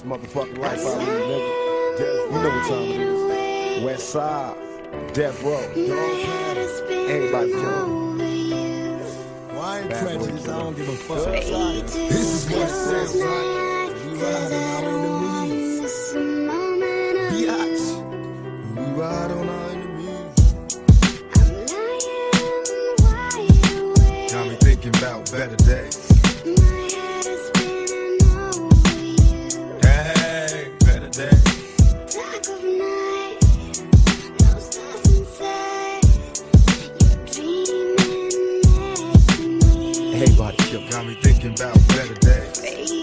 Motherfucking life I lead, nigga. You know what time it is. West Side, Death Row. Everybody know. Well, I ain't prejudiced, I don't give a fuck. This This is what it sounds like. We ride on our enemies. Biatch. We ride on our enemies. Got me thinking about better days. Hey, better days. Hey, body killer. Got me thinking about better days.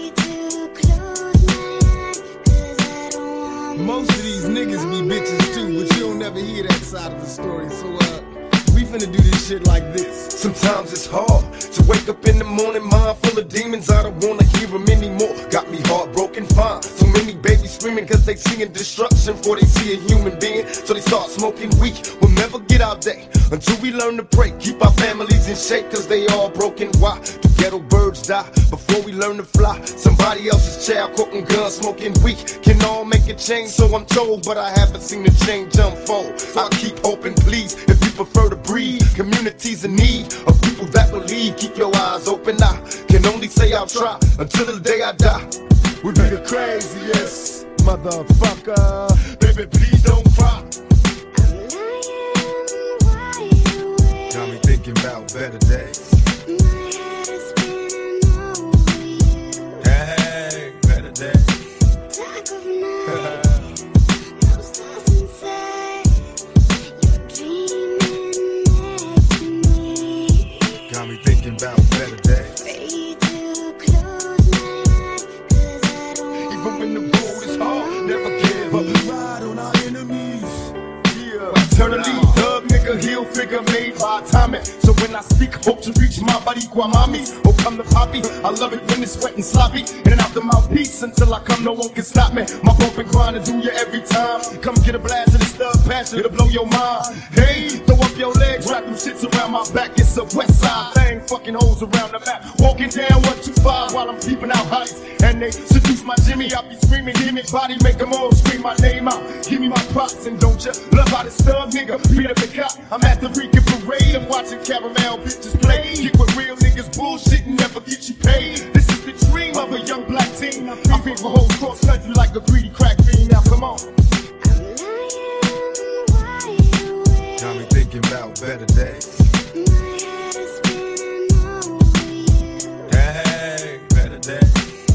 Most of these niggas be bitches too, but you don't never hear that side of the story. So, we finna do this shit like this. Sometimes it's hard to wake up in the morning, mind full of demons. I don't wanna hear them anymore. Got me heartbroken, fine. So many babies screaming cause they seeing destruction before they see a human being. So they start smoking weed. We'll never get our day until we learn to pray. Keep our families in shape cause they all broken. Why do ghetto birds die before we learn to fly? Somebody else's child cooking guns, smoking weed. Can all make a change, so I'm told, but I haven't seen the change unfold. I'll keep hoping, please, if you prefer to breathe. Communities in need of people that believe. Keep your eyes open. I can only say I'll try until the day I die. We be the craziest motherfucker. Baby, please don't cry. Got me thinking about better days. Hey, better days. Got me thinking about better days. Even when the road is hard, never give up. We ride on our enemies. Yeah. Eternally thug nigga, heel figure made by timing. So when I speak, hope to reach my body, Guamami. Oh, come to poppy. I love it when it's wet and sloppy. In and out the mouthpiece until I come, no one can stop me. My bump and grind to do you every time. Come get a blast of this thug passion, it'll blow your mind. Hey, throw up your legs, wrap them shits around my back. It's a west side thing, fucking hoes around the map. Walking down 125 while I'm peeping out heights. And they seduce my Jimmy, I be screaming, give me body, make them all scream my name out. Give me my props and don't you love how this thug nigga beat up the cop. I'm at the Rican parade, I'm watching caramel bitches play. Get with real niggas bullshit and never get you paid. This is the dream of a young black teen. I feed for hoes cross country like a greedy crack fiend. Now come on. Got me thinking about better days. Hey, better days.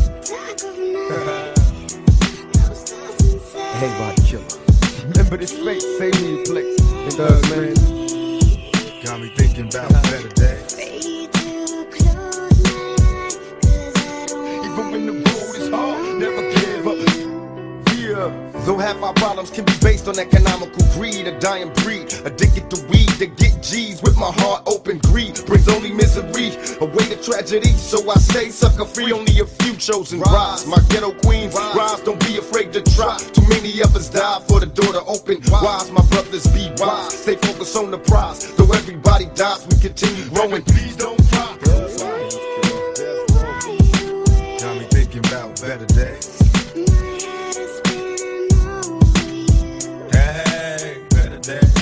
Hey, body killer. Remember this fate, say who you place. Thugs, man. Got me thinking about better days. Even when the road is hard, never give up. Yeah. Though half our problems can be based on economical greed, a dying breed, addicted to weed to get G's with my heart open. Greed brings only misery, away to tragedy. So I stay sucker free, only a few chosen rise. My ghetto queens rise, don't be afraid to try. Too many of us die for the door to open. Wise, my brothers, be wise. Stay focused on the prize. Though everybody dies, we continue growing. Please don't cry. Got me thinking about better days. Hey, better days.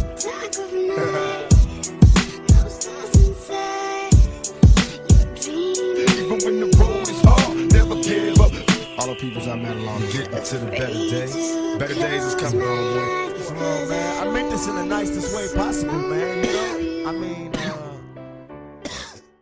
Even when the road is hard, never give up. All the peoples I met along Getting to the better days. Better days is coming on, boy. Come on, man. I meant this in the nicest way possible, man. You know? I mean,